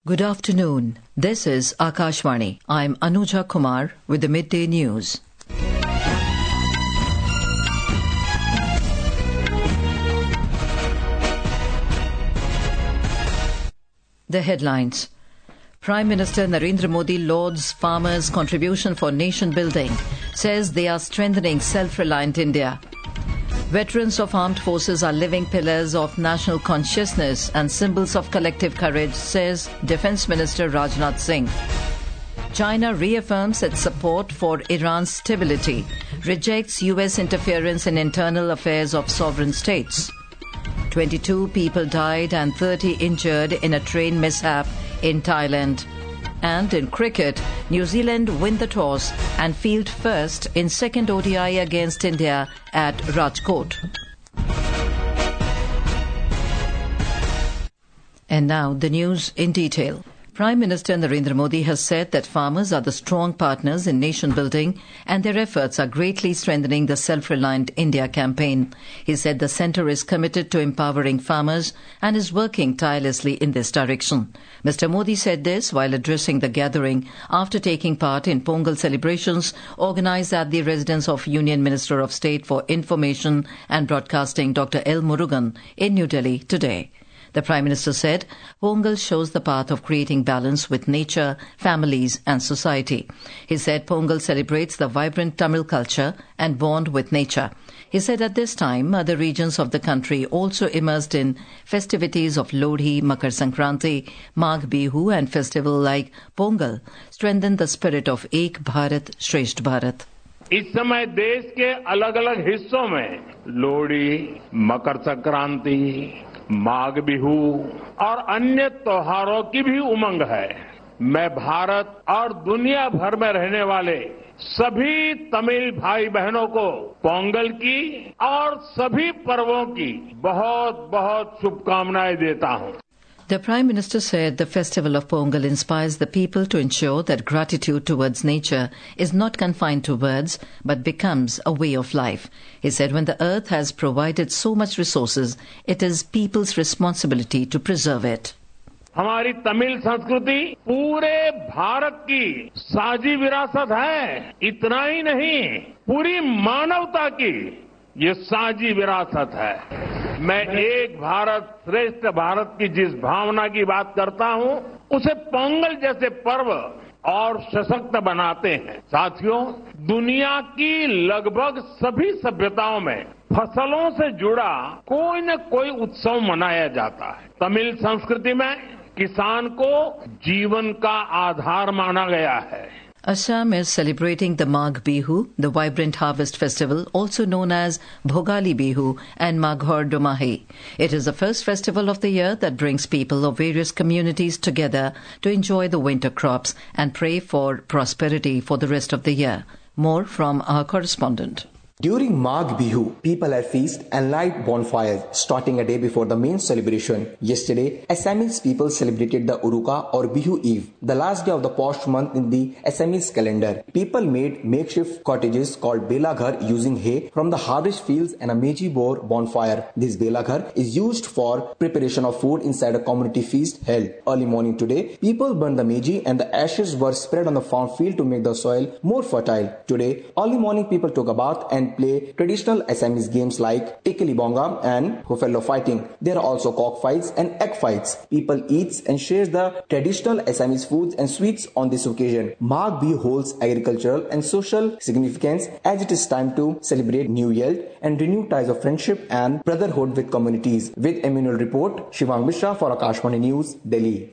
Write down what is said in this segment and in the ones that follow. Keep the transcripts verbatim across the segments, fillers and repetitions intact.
Good afternoon. This is Akashvani. I'm Anuja Kumar with the Midday News. The headlines. Prime Minister Narendra Modi lauds farmers' contribution for nation building, says they are strengthening self-reliant India. Veterans of armed forces are living pillars of national consciousness and symbols of collective courage, says Defence Minister Rajnath Singh. China reaffirms its support for Iran's stability, rejects U S interference in internal affairs of sovereign states. twenty-two people died and thirty injured in a train mishap in Thailand. And in cricket, New Zealand win the toss and field first in second O D I against India at Rajkot. And now the news in detail. Prime Minister Narendra Modi has said that farmers are the strong partners in nation building and their efforts are greatly strengthening the Self-Reliant India campaign. He said the centre is committed to empowering farmers and is working tirelessly in this direction. Mister Modi said this while addressing the gathering after taking part in Pongal celebrations organised at the residence of Union Minister of State for Information and Broadcasting Doctor L. Murugan in New Delhi today. The Prime Minister said, Pongal shows the path of creating balance with nature, families and society. He said Pongal celebrates the vibrant Tamil culture and bond with nature. He said at this time, other regions of the country also immersed in festivities of Lodhi, Makar Sankranti, Magh Bihu and festival like Pongal strengthen the spirit of Ek Bharat, Shresth Bharat. इस समय देश के अलग अलग हिस्सों में लोहड़ी, मकर संक्रांति, माघ बिहू और अन्य त्योहारों की भी उमंग है। मैं भारत और दुनिया भर में रहने वाले सभी तमिल भाई बहनों को पोंगल की और सभी पर्वों की बहुत बहुत शुभकामनाएं देता हूं। The Prime Minister said the festival of Pongal inspires the people to ensure that gratitude towards nature is not confined to words but becomes a way of life. He said when the earth has provided so much resources, it is people's responsibility to preserve it. हमारी तमिल संस्कृति पूरे भारत की साझी विरासत है। इतना ही नहीं, पूरी मानवता की ये साझी विरासत है। मैं एक भारत श्रेष्ठ भारत की जिस भावना की बात करता हूं, उसे पोंगल जैसे पर्व और सशक्त बनाते हैं। साथियों, दुनिया की लगभग सभी सभ्यताओं में फसलों से जुड़ा कोई न कोई उत्सव मनाया जाता है। तमिल संस्कृति में किसान को जीवन का आधार माना गया है। Assam is celebrating the Magh Bihu, the vibrant harvest festival, also known as Bhogali Bihu and Maghor Dumahi. It is the first festival of the year that brings people of various communities together to enjoy the winter crops and pray for prosperity for the rest of the year. More from our correspondent. During Magh Bihu, people had feast and light bonfires starting a day before the main celebration. Yesterday, Assamese people celebrated the Uruka or Bihu Eve, the last day of the posh month in the Assamese calendar. People made makeshift cottages called Belaghar using hay from the harvest fields and a Meji boar bonfire. This Belaghar is used for preparation of food inside a community feast held. Early morning today, people burned the Meji and the ashes were spread on the farm field to make the soil more fertile. Today, early morning people took a bath and play traditional Assamese games like Tikili Bonga and Buffalo fighting. There are also cock fights and egg fights. People eats and shares the traditional Assamese foods and sweets on this occasion. Magh Bihu holds agricultural and social significance as it is time to celebrate new yield and renew ties of friendship and brotherhood with communities. With Emmanuel Report, Shivang Mishra for Akashvani News, Delhi.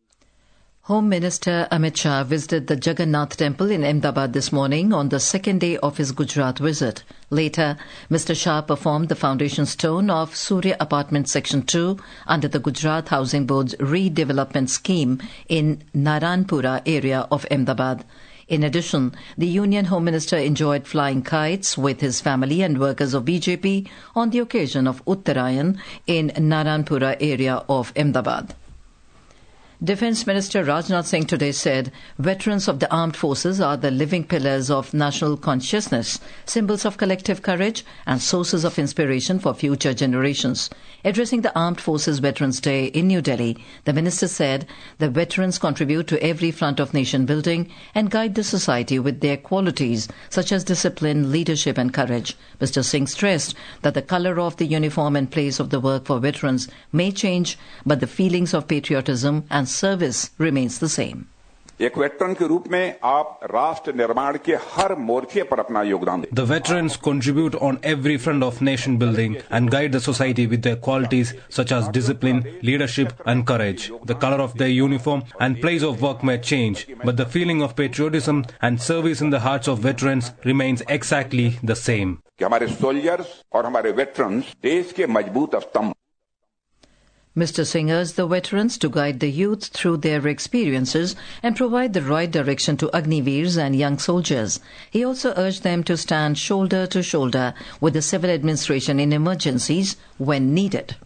Home Minister Amit Shah visited the Jagannath Temple in Ahmedabad this morning on the second day of his Gujarat visit. Later, Mister Shah performed the foundation stone of Surya Apartment Section two under the Gujarat Housing Board's redevelopment scheme in Naranpura area of Ahmedabad. In addition, the Union Home Minister enjoyed flying kites with his family and workers of B J P on the occasion of Uttarayan in Naranpura area of Ahmedabad. Defence Minister Rajnath Singh today said veterans of the armed forces are the living pillars of national consciousness, symbols of collective courage and sources of inspiration for future generations. Addressing the Armed Forces Veterans Day in New Delhi, the minister said the veterans contribute to every front of nation building and guide the society with their qualities such as discipline, leadership and courage. Mister Singh stressed that the colour of the uniform and place of the work for veterans may change, but the feelings of patriotism and service remains the same. एक veteran के रूप में आप राष्ट्र निर्माण के हर मोर्चे पर अपना योगदान दें. The veterans contribute on every front of nation building and guide the society with their qualities such as discipline, leadership and courage. The color of their uniform and place of work may change, but the feeling of patriotism and service in the hearts of veterans remains exactly the same. कि हमारे soldiers और हमारे veterans देश के मजबूत स्तंभ. Mister Singh urged the veterans to guide the youth through their experiences and provide the right direction to Agniveers and young soldiers. He also urged them to stand shoulder to shoulder with the civil administration in emergencies when needed.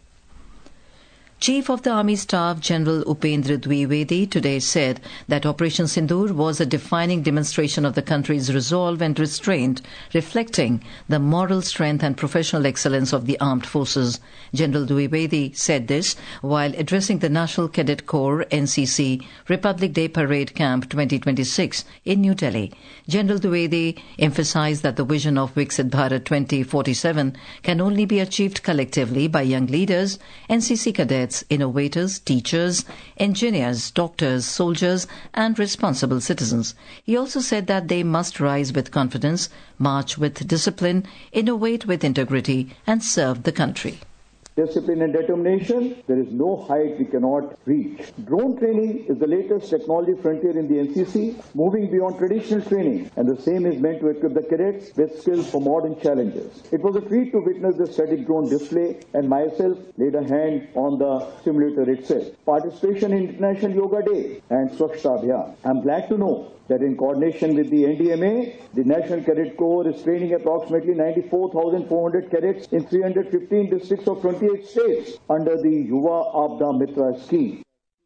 Chief of the Army Staff General Upendra Dwivedi today said that Operation Sindoor was a defining demonstration of the country's resolve and restraint, reflecting the moral strength and professional excellence of the armed forces. General Dwivedi said this while addressing the National Cadet Corps N C C Republic Day Parade Camp twenty twenty-six in New Delhi. General Dwivedi emphasized that the vision of Viksit Bharat twenty forty-seven can only be achieved collectively by young leaders, N C C cadets, innovators, teachers, engineers, doctors, soldiers and responsible citizens. He also said that they must rise with confidence, march with discipline, innovate with integrity and serve the country. Discipline and determination, there is no height we cannot reach. Drone training is the latest technology frontier in the N C C, moving beyond traditional training, and the same is meant to equip the cadets with skills for modern challenges. It was a treat to witness the static drone display and myself laid a hand on the simulator itself. Participation in International Yoga Day and Swachhta Abhiyan. I am glad to know that in coordination with the N D M A, the National Cadet Corps is training approximately ninety-four thousand four hundred cadets in three hundred fifteen districts of twenty-eight states under the Yuva Abda Mitra scheme.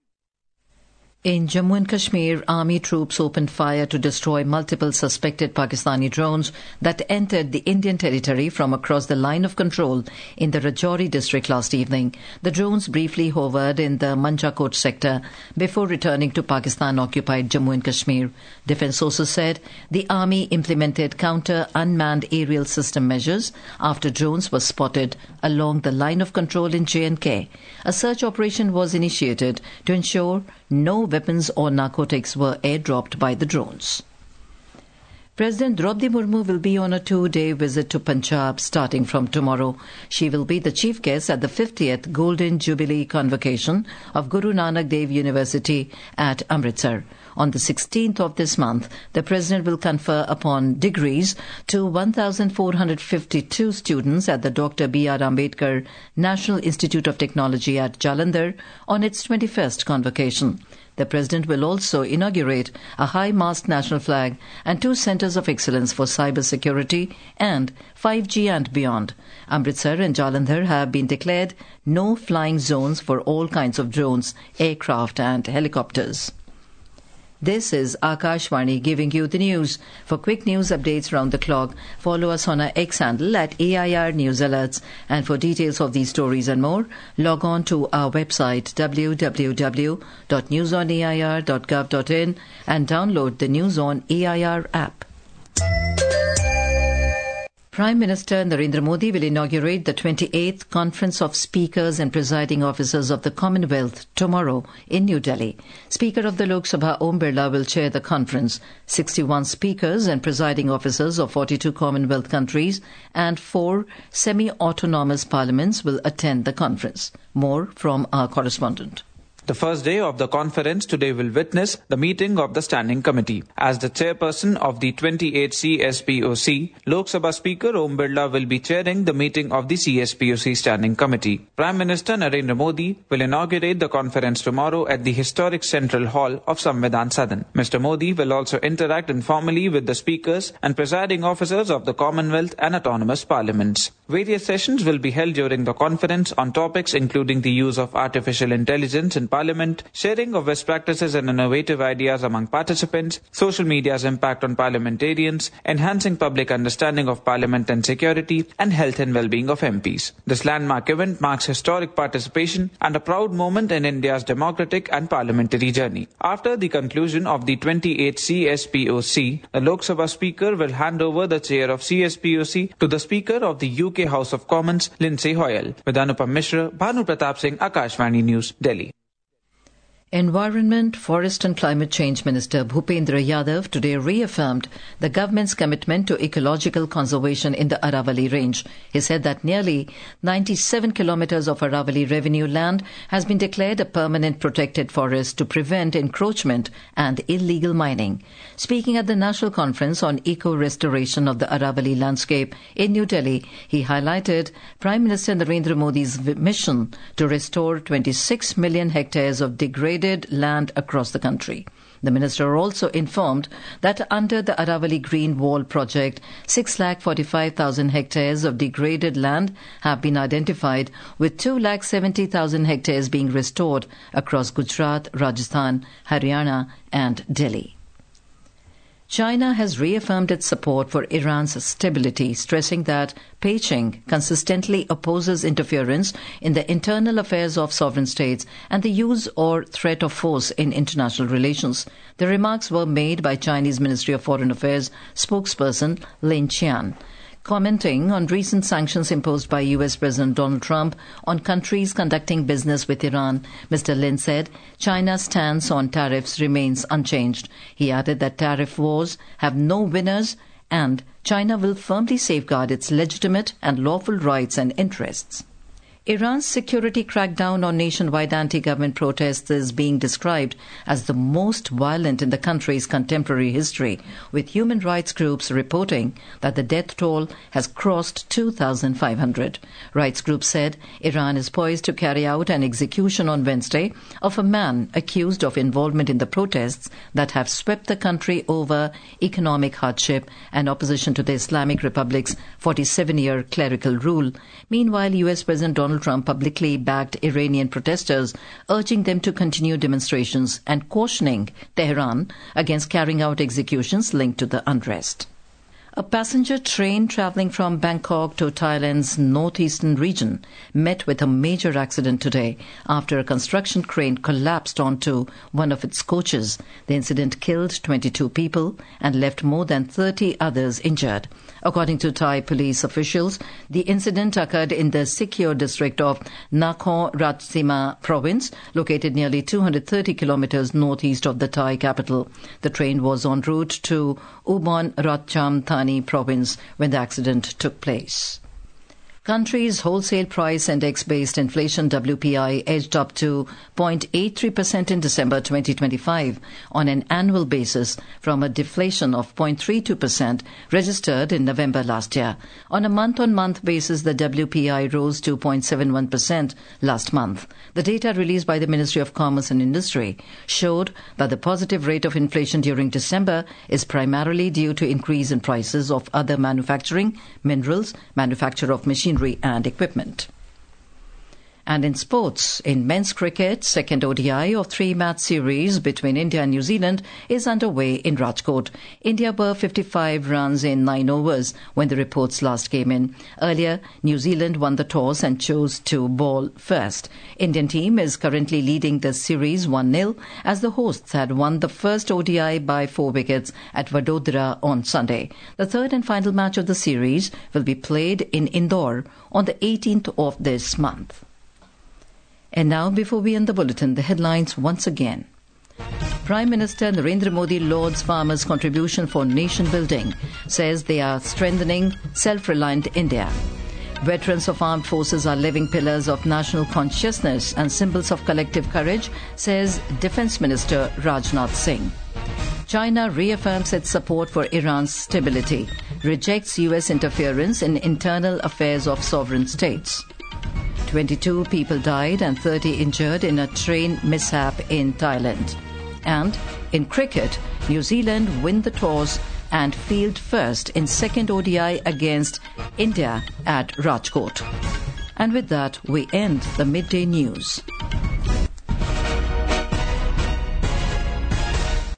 In Jammu and Kashmir, army troops opened fire to destroy multiple suspected Pakistani drones that entered the Indian territory from across the line of control in the Rajouri district last evening. The drones briefly hovered in the Manjakot sector before returning to Pakistan-occupied Jammu and Kashmir. Defence sources said the army implemented counter-unmanned aerial system measures after drones were spotted along the line of control in J and K. A search operation was initiated to ensure no weapons or narcotics were airdropped by the drones. President Draupadi Murmu will be on a two-day visit to Punjab starting from tomorrow. She will be the chief guest at the fiftieth Golden Jubilee Convocation of Guru Nanak Dev University at Amritsar. On the sixteenth of this month, the President will confer upon degrees to one thousand four hundred fifty-two students at the Doctor B R Ambedkar National Institute of Technology at Jalandhar on its twenty-first convocation. The President will also inaugurate a high-mast national flag and two centres of excellence for cyber security and five G and beyond. Amritsar and Jalandhar have been declared no flying zones for all kinds of drones, aircraft and helicopters. This is Akashvani giving you the news. For quick news updates round the clock, follow us on our X handle at A I R News Alerts. And for details of these stories and more, log on to our website w w w dot news on a i r dot gov dot in and download the News on A I R app. Prime Minister Narendra Modi will inaugurate the twenty-eighth Conference of Speakers and Presiding Officers of the Commonwealth tomorrow in New Delhi. Speaker of the Lok Sabha Om Birla will chair the conference. sixty-one speakers and presiding officers of forty-two Commonwealth countries and four semi-autonomous parliaments will attend the conference. More from our correspondent. The first day of the conference today will witness the meeting of the Standing Committee. As the chairperson of the twenty-eighth C S P O C, Lok Sabha Speaker Om Birla will be chairing the meeting of the C S P O C Standing Committee. Prime Minister Narendra Modi will inaugurate the conference tomorrow at the historic Central Hall of Samvidhan Sadan. Mister Modi will also interact informally with the speakers and presiding officers of the Commonwealth and autonomous parliaments. Various sessions will be held during the conference on topics including the use of artificial intelligence in Parliament, sharing of best practices and innovative ideas among participants, social media's impact on parliamentarians, enhancing public understanding of Parliament and security, and health and well-being of M Ps. This landmark event marks historic participation and a proud moment in India's democratic and parliamentary journey. After the conclusion of the twenty-eighth C S P O C, the Lok Sabha Speaker will hand over the chair of C S P O C to the Speaker of the U K House of Commons, Lindsay Hoyle. With Anupam Mishra, Bhanu Pratap Singh, Akashvani News, Delhi. Environment, Forest and Climate Change Minister Bhupendra Yadav today reaffirmed the government's commitment to ecological conservation in the Aravalli Range. He said that nearly ninety-seven kilometres of Aravalli revenue land has been declared a permanent protected forest to prevent encroachment and illegal mining. Speaking at the National Conference on Eco-Restoration of the Aravalli Landscape in New Delhi, he highlighted Prime Minister Narendra Modi's mission to restore twenty-six million hectares of degraded land across the country. The minister also informed that under the Aravalli Green Wall project, six lakh forty-five thousand hectares of degraded land have been identified, with two lakh seventy thousand hectares being restored across Gujarat, Rajasthan, Haryana and Delhi. China has reaffirmed its support for Iran's stability, stressing that Beijing consistently opposes interference in the internal affairs of sovereign states and the use or threat of force in international relations. The remarks were made by Chinese Ministry of Foreign Affairs spokesperson Lin Qian. Commenting on recent sanctions imposed by U S President Donald Trump on countries conducting business with Iran, Mister Lin said China's stance on tariffs remains unchanged. He added that tariff wars have no winners and China will firmly safeguard its legitimate and lawful rights and interests. Iran's security crackdown on nationwide anti-government protests is being described as the most violent in the country's contemporary history, with human rights groups reporting that the death toll has crossed two thousand five hundred. Rights groups said Iran is poised to carry out an execution on Wednesday of a man accused of involvement in the protests that have swept the country over economic hardship and opposition to the Islamic Republic's forty-seven-year clerical rule. Meanwhile, U S President Donald Trump publicly backed Iranian protesters, urging them to continue demonstrations and cautioning Tehran against carrying out executions linked to the unrest. A passenger train travelling from Bangkok to Thailand's northeastern region met with a major accident today after a construction crane collapsed onto one of its coaches. The incident killed twenty-two people and left more than thirty others injured. According to Thai police officials, the incident occurred in the Sikyo district of Nakhon Ratchasima province, located nearly two hundred thirty kilometres northeast of the Thai capital. The train was en route to Ubon Ratcham Thani province when the accident took place. Country's wholesale price index-based inflation W P I edged up to zero point eight three percent in December twenty twenty-five on an annual basis from a deflation of zero point three two percent registered in November last year. On a month-on-month basis, the W P I rose to zero point seven one percent last month. The data released by the Ministry of Commerce and Industry showed that the positive rate of inflation during December is primarily due to increase in prices of other manufacturing, minerals, manufacture of machinery and equipment. And in sports, in men's cricket, second O D I of three-match series between India and New Zealand is underway in Rajkot. India were fifty-five runs in nine overs when the reports last came in. Earlier, New Zealand won the toss and chose to bowl first. Indian team is currently leading the series one nil as the hosts had won the first O D I by four wickets at Vadodara on Sunday. The third and final match of the series will be played in Indore on the eighteenth of this month. And now, before we end the bulletin, the headlines once again. Prime Minister Narendra Modi lauds farmers' contribution for nation building, says they are strengthening self-reliant India. Veterans of armed forces are living pillars of national consciousness and symbols of collective courage, says Defence Minister Rajnath Singh. China reaffirms its support for Iran's stability, rejects U S interference in internal affairs of sovereign states. twenty-two people died and thirty injured in a train mishap in Thailand. And in cricket, New Zealand win the toss and field first in second O D I against India at Rajkot. And with that, we end the midday news.